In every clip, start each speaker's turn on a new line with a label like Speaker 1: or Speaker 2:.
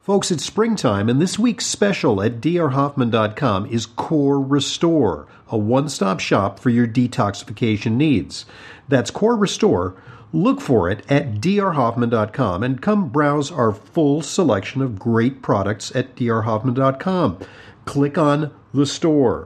Speaker 1: Folks, it's springtime, and this week's special at drhoffman.com is Core Restore, a one-stop shop for your detoxification needs. That's Core Restore. Look for it at drhoffman.com and come browse our full selection of great products at drhoffman.com. Click on the store.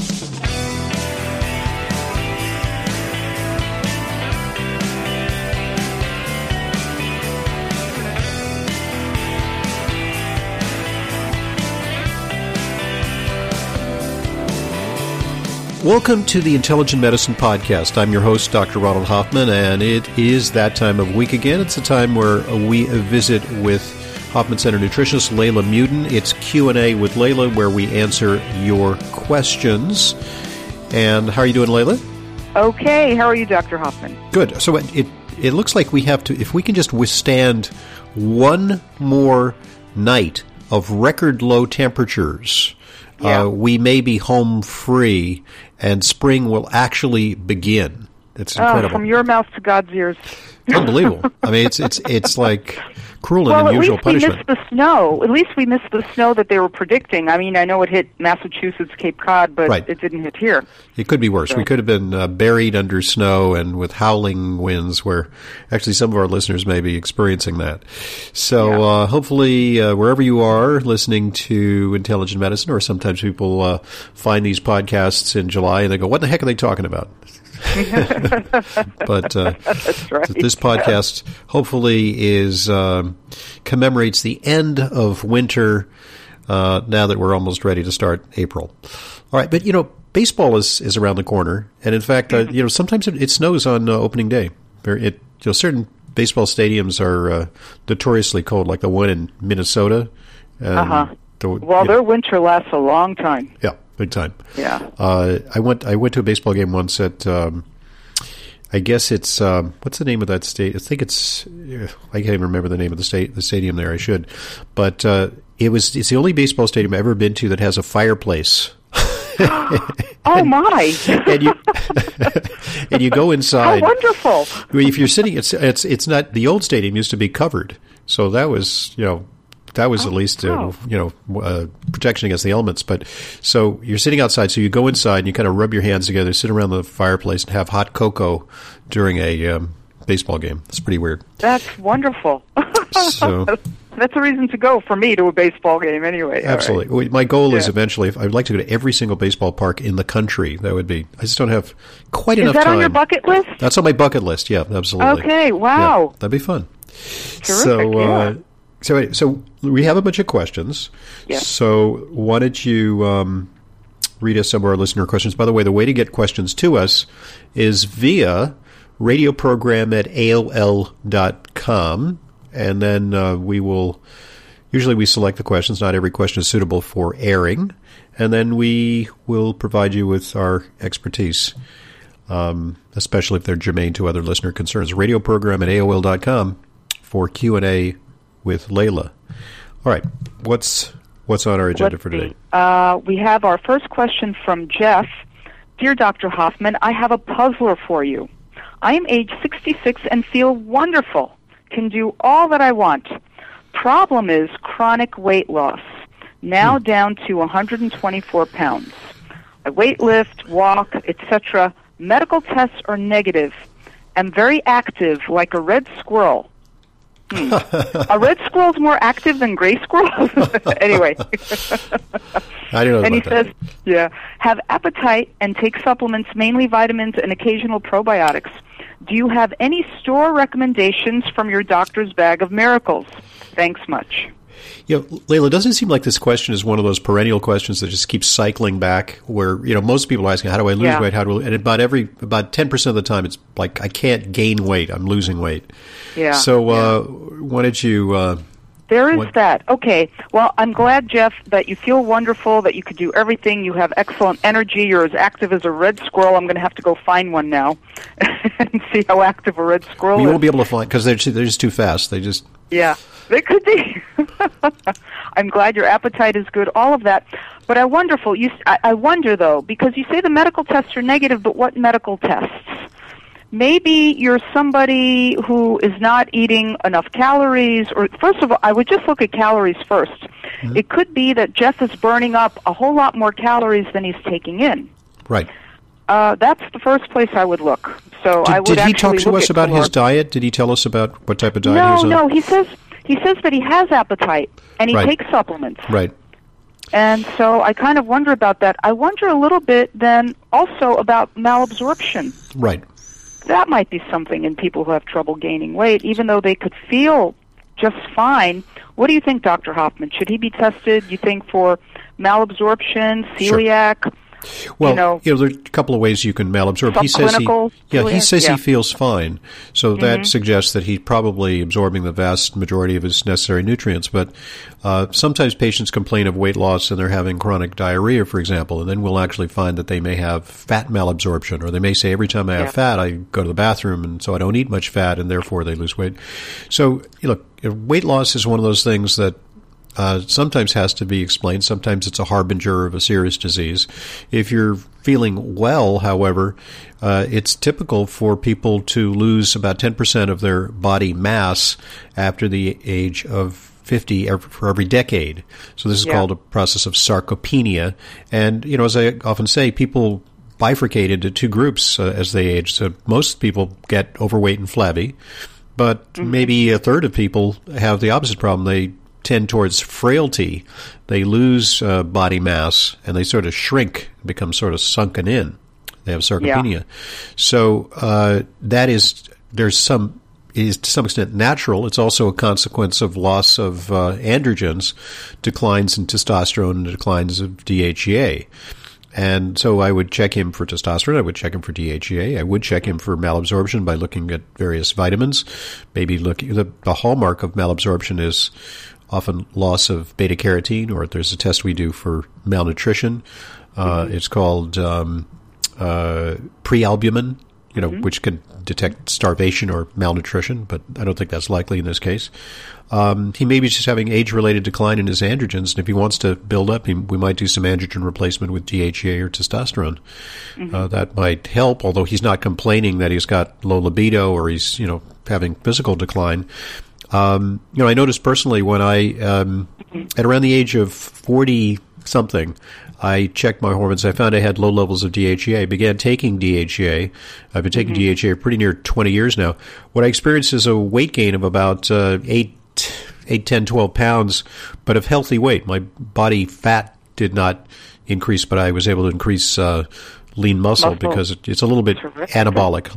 Speaker 1: Welcome to the Intelligent Medicine Podcast. I'm your host, Dr. Ronald Hoffman, and it is that time of week again. It's a time where we visit with Hoffman Center nutritionist Layla Muden. It's Q&A with Layla, where we answer your questions. And how are you doing, Layla?
Speaker 2: Okay. How are you, Dr. Hoffman?
Speaker 1: Good. So it looks like we have to, if we can just withstand one more night of record low temperatures, we may be home free, and spring will actually begin. It's incredible.
Speaker 2: From your mouth to God's ears.
Speaker 1: Unbelievable. I mean, it's like cruel and unusual punishment.
Speaker 2: At least we missed the snow. At least we missed the snow that they were predicting. I mean, I know it hit Massachusetts, Cape Cod, but It didn't hit here.
Speaker 1: It could be worse. We could have been buried under snow and with howling winds, where actually some of our listeners may be experiencing that. So hopefully, wherever you are listening to Intelligent Medicine, or sometimes people find these podcasts in July and they go, what the heck are they talking about? But
Speaker 2: That's right.
Speaker 1: This podcast hopefully commemorates the end of winter now that we're almost ready to start April. All right, but baseball is around the corner, and in fact, sometimes it snows on opening day. Certain baseball stadiums are notoriously cold, like the one in Minnesota.
Speaker 2: Their winter lasts a long time.
Speaker 1: Yeah. Big time.
Speaker 2: Yeah.
Speaker 1: I went to a baseball game once at, I guess it's, what's the name of that state? I think it's, I can't even remember the name of the stadium there. I should. But it's the only baseball stadium I've ever been to that has a fireplace.
Speaker 2: Oh my!
Speaker 1: and you go inside.
Speaker 2: How wonderful!
Speaker 1: If you're sitting, it's not, the old stadium used to be covered, so that was at least protection against the elements. But so you're sitting outside, so you go inside and you kind of rub your hands together, sit around the fireplace, and have hot cocoa during a baseball game. It's pretty weird.
Speaker 2: That's wonderful.
Speaker 1: So
Speaker 2: that's a reason to go for me to a baseball game anyway.
Speaker 1: Absolutely. Right. My goal is eventually, I'd like to go to every single baseball park in the country. That would be, I just don't have quite enough time.
Speaker 2: Is that on your bucket list?
Speaker 1: That's on my bucket list, yeah, absolutely.
Speaker 2: Okay, wow.
Speaker 1: Yeah, that'd be fun.
Speaker 2: Terrific,
Speaker 1: So we have a bunch of questions.
Speaker 2: Yeah.
Speaker 1: So why don't you read us some of our listener questions? By the way, the way to get questions to us is via radioprogram@aol.com. And then usually we select the questions. Not every question is suitable for airing. And then we will provide you with our expertise, especially if they're germane to other listener concerns. Radioprogram@aol.com for Q&A with Layla. All right. What's on our agenda for today?
Speaker 2: We have our first question from Jeff. Dear Dr. Hoffman, I have a puzzler for you. I am age 66 and feel wonderful. Can do all that I want. Problem is chronic weight loss. Now down to 124 pounds. I weight lift, walk, etc. Medical tests are negative. I'm very active, like a red squirrel. Are red squirrels more active than gray squirrels? Anyway.
Speaker 1: I don't know
Speaker 2: and
Speaker 1: about
Speaker 2: he says, have appetite and take supplements, mainly vitamins and occasional probiotics. Do you have any store recommendations from your doctor's bag of miracles? Thanks much.
Speaker 1: Layla, doesn't it seem like this question is one of those perennial questions that just keeps cycling back, where most people are asking, how do I lose weight? And about 10% of the time, it's like, I can't gain weight, I'm losing weight.
Speaker 2: Yeah.
Speaker 1: So why don't you...
Speaker 2: There is that. Okay. Well, I'm glad, Jeff, that you feel wonderful, that you could do everything. You have excellent energy. You're as active as a red squirrel. I'm going to have to go find one now and see how active a red squirrel is.
Speaker 1: You won't be able to find, because they're just too fast. They just...
Speaker 2: Yeah, they could be. I'm glad your appetite is good, all of that. But I wonder, though, because you say the medical tests are negative, but what medical tests? maybe you're somebody who is not eating enough calories, or first of all, I would just look at calories first. Mm-hmm. It could be that Jeff is burning up a whole lot more calories than he's taking in.
Speaker 1: Right.
Speaker 2: That's the first place I would look. So I would
Speaker 1: did he talk to us about
Speaker 2: caloric.
Speaker 1: His diet? Did he tell us about what type of diet he was on?
Speaker 2: No. He says that he has appetite and he takes supplements.
Speaker 1: Right.
Speaker 2: And so I kind of wonder about that. I wonder a little bit then also about malabsorption.
Speaker 1: Right.
Speaker 2: That might be something in people who have trouble gaining weight, even though they could feel just fine. What do you think, Dr. Hoffman? Should he be tested, you think, for malabsorption, celiac?
Speaker 1: Sure. Well, there are a couple of ways you can malabsorb. He says he feels fine, so that suggests that he's probably absorbing the vast majority of his necessary nutrients. But sometimes patients complain of weight loss and they're having chronic diarrhea, for example, and then we'll actually find that they may have fat malabsorption, or they may say every time I have fat, I go to the bathroom, and so I don't eat much fat, and therefore they lose weight. So, look, weight loss is one of those things that sometimes has to be explained. Sometimes it's a harbinger of a serious disease. If you're feeling well, however, it's typical for people to lose about 10% of their body mass after the age of 50 for every decade. So this is called a process of sarcopenia. And, as I often say, people bifurcate into two groups as they age. So most people get overweight and flabby, but maybe a third of people have the opposite problem. They tend towards frailty. They lose body mass and they sort of shrink, become sort of sunken in. They have sarcopenia. Yeah. So is to some extent natural. It's also a consequence of loss of androgens, declines in testosterone, and declines of DHEA. And so I would check him for testosterone. I would check him for DHEA. I would check him for malabsorption by looking at various vitamins. Maybe the hallmark of malabsorption is often loss of beta-carotene, or there's a test we do for malnutrition. It's called prealbumin, which can detect starvation or malnutrition, but I don't think that's likely in this case. He may be just having age-related decline in his androgens, and if he wants to build up, we might do some androgen replacement with DHEA or testosterone. That might help, although he's not complaining that he's got low libido or he's, having physical decline. I noticed personally when I, at around the age of 40-something, I checked my hormones. I found I had low levels of DHEA. I began taking DHEA. I've been taking DHEA pretty near 20 years now. What I experienced is a weight gain of about 8, 10, 12 pounds, but of healthy weight. My body fat did not increase, but I was able to increase lean muscle because it's a little bit anabolic,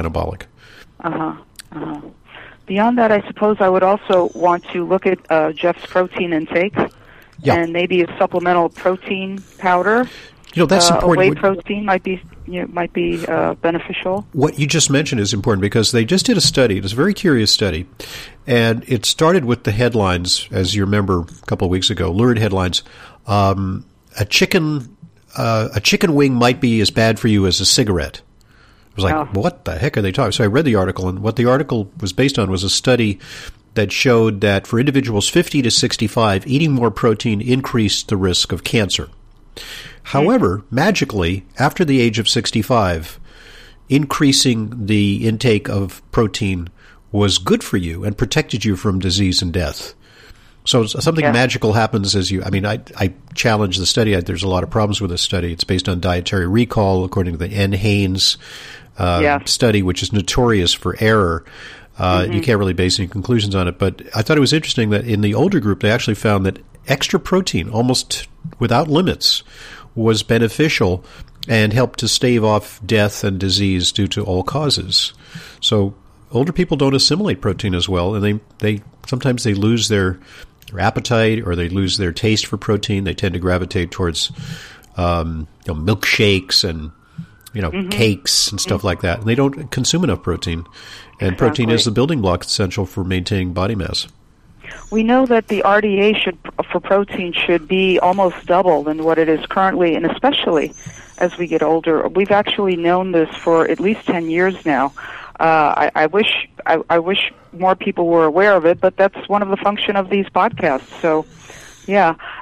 Speaker 2: Beyond that, I suppose I would also want to look at Jeff's protein intake and maybe a supplemental protein powder.
Speaker 1: That's important.
Speaker 2: Whey protein might be beneficial.
Speaker 1: What you just mentioned is important because they just did a study. It was a very curious study, and it started with the headlines, as you remember a couple of weeks ago, lurid headlines. A chicken wing might be as bad for you as a cigarette. I was like, what the heck are they talking? So I read the article, and what the article was based on was a study that showed that for individuals 50 to 65, eating more protein increased the risk of cancer. However, magically, after the age of 65, increasing the intake of protein was good for you and protected you from disease and death. So something magical happens as I challenge the study. There's a lot of problems with this study. It's based on dietary recall, according to the N. Haynes study, which is notorious for error. You can't really base any conclusions on it. But I thought it was interesting that in the older group, they actually found that extra protein, almost without limits, was beneficial and helped to stave off death and disease due to all causes. So older people don't assimilate protein as well, and they sometimes they lose their appetite or they lose their taste for protein. They tend to gravitate towards milkshakes and cakes and stuff like that. And they don't consume enough protein. And protein is the building block essential for maintaining body mass.
Speaker 2: We know that the RDA for protein should be almost double than what it is currently, and especially as we get older. We've actually known this for at least 10 years now. I wish more people were aware of it, but that's one of the function of these podcasts. So, yeah.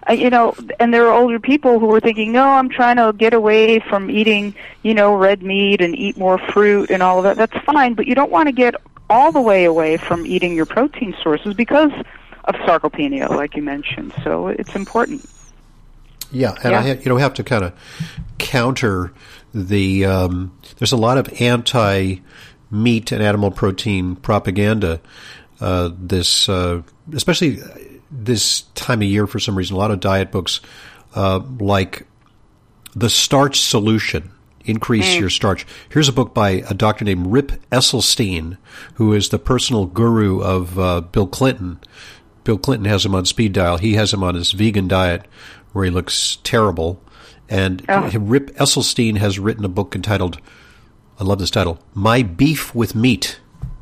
Speaker 2: and there are older people who are thinking, no, I'm trying to get away from eating, red meat and eat more fruit and all of that. That's fine, but you don't want to get all the way away from eating your protein sources because of sarcopenia, like you mentioned. So it's important.
Speaker 1: Yeah, and I have to kind of counter the. There's a lot of anti-meat and animal protein propaganda. Especially this time of year, for some reason, a lot of diet books like The Starch Solution. Increase your starch. Here's a book by a doctor named Rip Esselstyn, who is the personal guru of Bill Clinton. Bill Clinton has him on speed dial. He has him on his vegan diet where he looks terrible. And Rip Esselstyn has written a book entitled, I love this title, My Beef with Meat.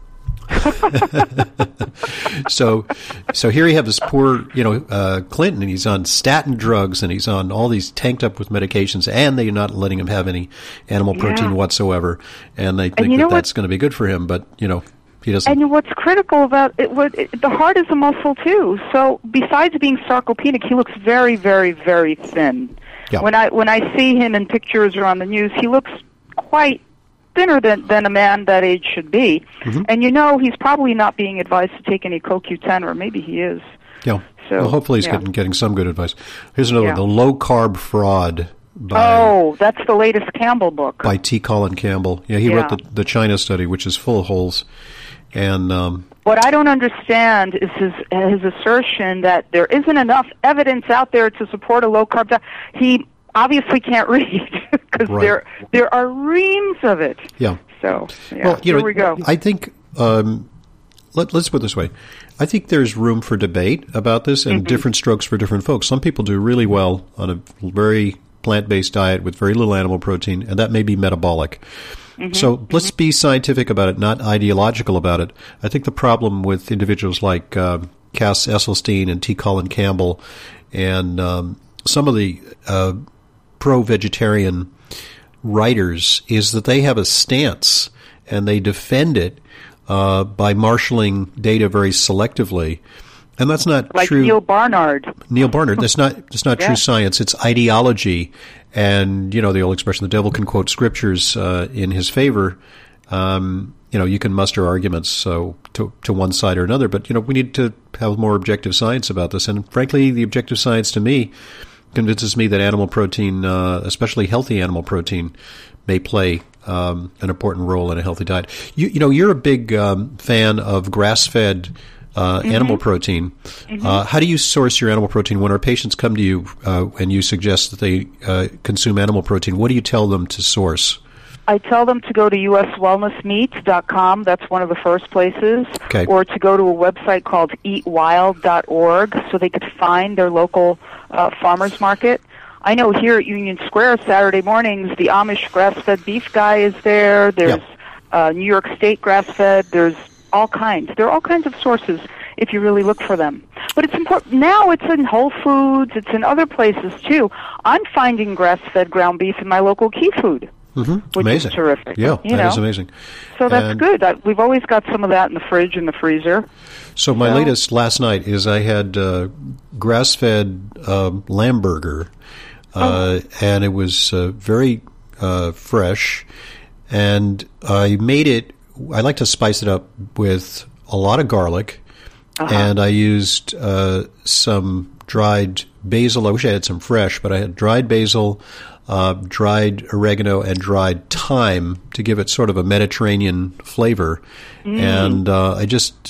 Speaker 1: So here you have this poor, Clinton, and he's on statin drugs, and he's on all these tanked up with medications, and they're not letting him have any animal protein whatsoever, and they think that's going to be good for him, but he doesn't.
Speaker 2: And what's critical about it, the heart is a muscle too. So besides being sarcopenic, he looks very, very, very thin. Yeah. When I see him in pictures or on the news, he looks quite thinner than a man that age should be. Mm-hmm. And he's probably not being advised to take any CoQ10, or maybe he is.
Speaker 1: Yeah. So, well, hopefully he's getting some good advice. Here's another one, The Low Carb Fraud.
Speaker 2: That's the latest Campbell book.
Speaker 1: By T. Colin Campbell. Yeah, he wrote the China study, which is full of holes. And
Speaker 2: what I don't understand is his assertion that there isn't enough evidence out there to support a low-carb diet. He obviously can't read because there are reams of it. Yeah. So here we go.
Speaker 1: I think let's put it this way. I think there's room for debate about this and different strokes for different folks. Some people do really well on a very plant-based diet with very little animal protein, and that may be metabolic. So let's be scientific about it, not ideological about it. I think the problem with individuals like Cass Esselstyn and T. Colin Campbell and some of the pro-vegetarian writers is that they have a stance and they defend it by marshaling data very selectively. And that's not
Speaker 2: like
Speaker 1: true.
Speaker 2: Neil Barnard.
Speaker 1: That's not true science. It's ideology. And, the old expression, the devil can quote scriptures in his favor. You can muster arguments to one side or another. But, we need to have more objective science about this. And frankly, the objective science to me convinces me that animal protein, especially healthy animal protein, may play an important role in a healthy diet. You're a big fan of grass-fed animal protein. How do you source your animal protein when our patients come to you and you suggest that they consume animal protein? What do you tell them to source?
Speaker 2: I tell them to go to uswellnessmeats.com. That's one of the first places.
Speaker 1: Okay.
Speaker 2: Or to go to a website called eatwild.org so they could find their local farmers market. I know here at Union Square, Saturday mornings, the Amish grass-fed beef guy is there. There's New York State grass-fed. There's all kinds. There are all kinds of sources if you really look for them. But it's important. Now it's in Whole Foods. It's in other places, too. I'm finding grass-fed ground beef in my local Key Food, which is terrific.
Speaker 1: Yeah, that is amazing.
Speaker 2: So that's good. We've always got some of that in the fridge and the freezer.
Speaker 1: So my latest last night is I had grass-fed lamb burger, and it was very fresh, and I made it. I like to spice it up with a lot of garlic, and I used some dried basil. I wish I had some fresh, but I had dried basil, dried oregano, and dried thyme to give it sort of a Mediterranean flavor. And I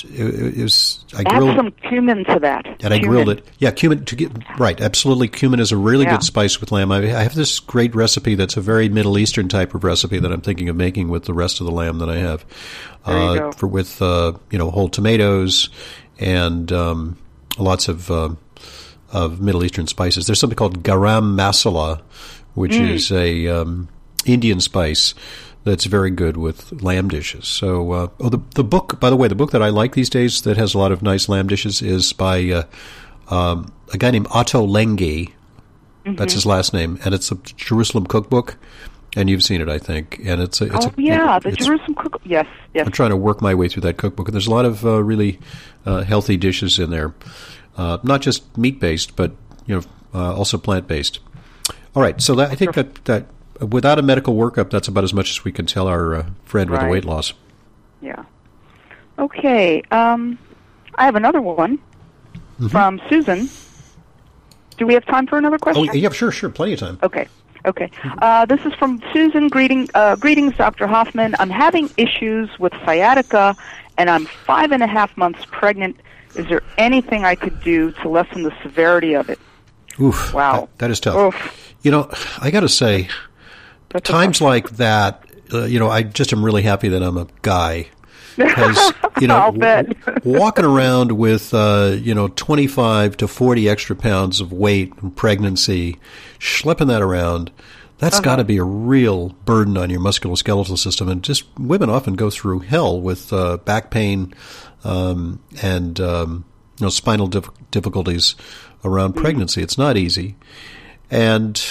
Speaker 1: grilled
Speaker 2: some cumin to that.
Speaker 1: And I grilled it. Yeah, cumin absolutely. Cumin is a really good spice with lamb. I have this great recipe that's a very Middle Eastern type of recipe that I'm thinking of making with the rest of the lamb that I have. With whole tomatoes and lots of Middle Eastern spices. There's something called garam masala, which is a Indian spice that's very good with lamb dishes. So, the book, by the way, the book that I like these days that has a lot of nice lamb dishes is by a guy named Otto Lengi. That's his last name, and it's a Jerusalem cookbook. And you've seen it, I think. And the
Speaker 2: Jerusalem cookbook. Yes.
Speaker 1: I'm trying to work my way through that cookbook, and there's a lot of really healthy dishes in there, not just meat-based, but also plant-based. All right, so I think that without a medical workup, that's about as much as we can tell our friend with the weight loss.
Speaker 2: Yeah. Okay. I have another one from Susan. Do we have time for another question?
Speaker 1: Oh, yeah, sure, plenty of time.
Speaker 2: Okay. This is from Susan. Greetings, Dr. Hoffman. I'm having issues with sciatica, and I'm 5.5 months pregnant. Is there anything I could do to lessen the severity of it?
Speaker 1: Oof.
Speaker 2: Wow.
Speaker 1: That is tough.
Speaker 2: Oof.
Speaker 1: You know, I got to say, times like that, I just am really happy that I'm a guy. Because,
Speaker 2: I'll bet.
Speaker 1: walking around with, 25 to 40 extra pounds of weight in pregnancy, schlepping that around, that's got to be a real burden on your musculoskeletal system. And just women often go through hell with back pain and spinal difficulties around pregnancy. It's not easy. And,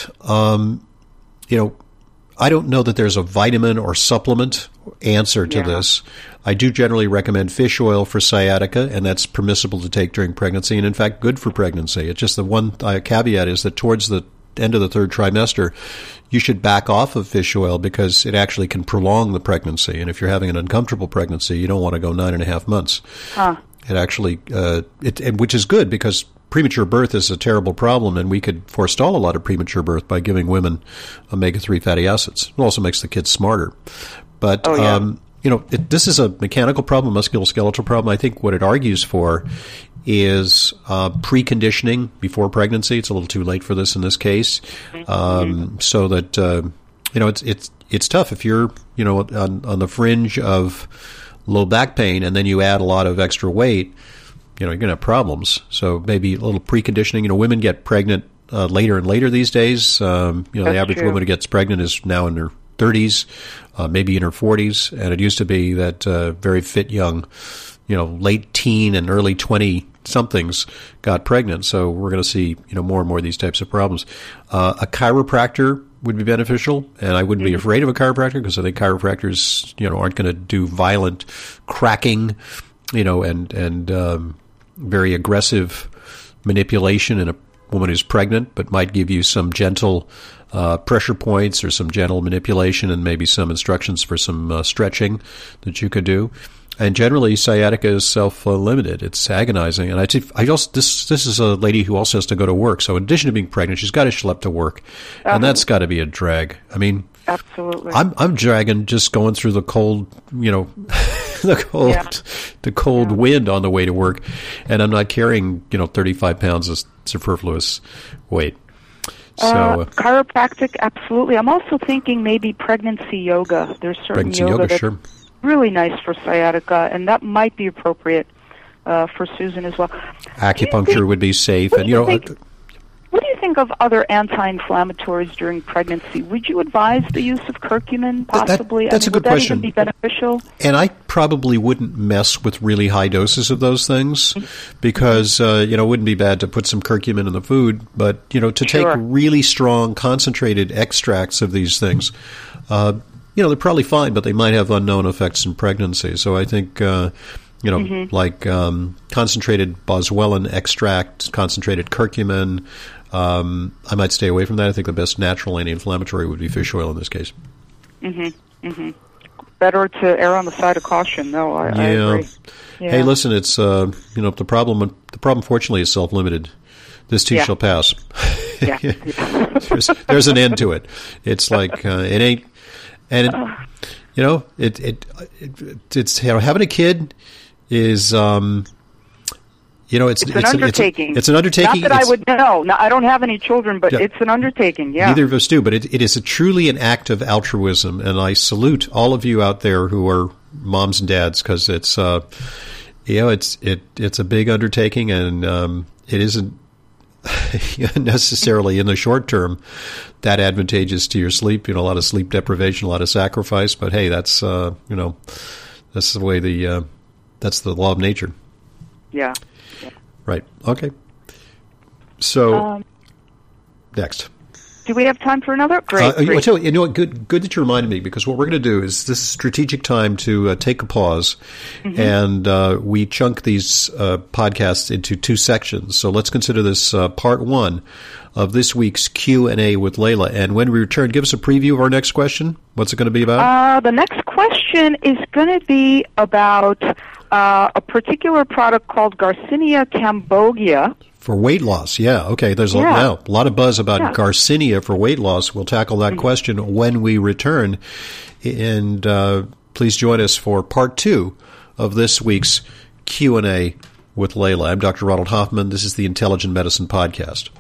Speaker 1: I don't know that there's a vitamin or supplement answer to this. I do generally recommend fish oil for sciatica, and that's permissible to take during pregnancy, and in fact good for pregnancy. It's just the one caveat is that towards the end of the third trimester, you should back off of fish oil because it actually can prolong the pregnancy. And if you're having an uncomfortable pregnancy, you don't want to go 9.5 months. It actually, which is good because premature birth is a terrible problem, and we could forestall a lot of premature birth by giving women omega-3 fatty acids. It also makes the kids smarter. But, this is a mechanical problem, musculoskeletal problem. I think what it argues for is preconditioning before pregnancy. It's a little too late for this in this case. So that, it's tough if you're, on the fringe of low back pain and then you add a lot of extra weight, you're going to have problems. So maybe a little preconditioning. Women get pregnant later and later these days. The average woman who gets pregnant is now in her 30s, maybe in her 40s. And it used to be that very fit young, late teen and early 20-somethings got pregnant. So we're going to see, more and more of these types of problems. A chiropractor would be beneficial, and I wouldn't be afraid of a chiropractor because I think chiropractors, aren't going to do violent cracking, and very aggressive manipulation in a woman who's pregnant, but might give you some gentle pressure points or some gentle manipulation and maybe some instructions for some stretching that you could do. And generally, sciatica is self-limited. It's agonizing. And I also this is a lady who also has to go to work. So in addition to being pregnant, she's got to schlep to work, and that's got to be a drag. I mean,
Speaker 2: absolutely.
Speaker 1: I'm dragging just going through the cold, the cold wind on the way to work, and I'm not carrying 35 pounds of superfluous weight. So
Speaker 2: chiropractic, absolutely. I'm also thinking maybe pregnancy yoga. There's certain yoga that's really nice for sciatica, and that might be appropriate for Susan as well.
Speaker 1: Acupuncture would be safe, and
Speaker 2: what do you think of other anti-inflammatories during pregnancy? Would you advise the use of curcumin, possibly?
Speaker 1: That's a good question.
Speaker 2: Would that even be beneficial?
Speaker 1: And I probably wouldn't mess with really high doses of those things because, it wouldn't be bad to put some curcumin in the food. But, to take really strong, concentrated extracts of these things, they're probably fine, but they might have unknown effects in pregnancy. So I think, like concentrated boswellia extract, concentrated curcumin, I might stay away from that. I think the best natural anti-inflammatory would be fish oil in this case.
Speaker 2: Better to err on the side of caution. No, I agree. Yeah.
Speaker 1: Hey, listen, it's the problem. The problem, fortunately, is self-limited. This too shall pass. There's an end to it. It's like it ain't, and it's having a kid is. It's
Speaker 2: an undertaking.
Speaker 1: It's an undertaking.
Speaker 2: Not that I would know. No, I don't have any children, but it's an undertaking,
Speaker 1: Neither of us do, but it is truly an act of altruism, and I salute all of you out there who are moms and dads because it's it's a big undertaking, and it isn't necessarily in the short term that advantageous to your sleep. A lot of sleep deprivation, a lot of sacrifice, but hey, that's that's the way that's the law of nature.
Speaker 2: Yeah.
Speaker 1: Right. Okay. So, next.
Speaker 2: Do we have time for another? Great.
Speaker 1: You know what? Good that you reminded me, because what we're going to do is this is strategic time to take a pause, and we chunk these podcasts into two sections. So let's consider this part one of this week's Q&A with Layla. And when we return, give us a preview of our next question. What's it going to be about?
Speaker 2: The next question is going to be about a particular product called Garcinia cambogia.
Speaker 1: For weight loss, yeah. Okay, there's a lot of buzz about Garcinia for weight loss. We'll tackle that question when we return. And please join us for part 2 of this week's Q&A with Layla. I'm Dr. Ronald Hoffman. This is the Intelligent Medicine Podcast.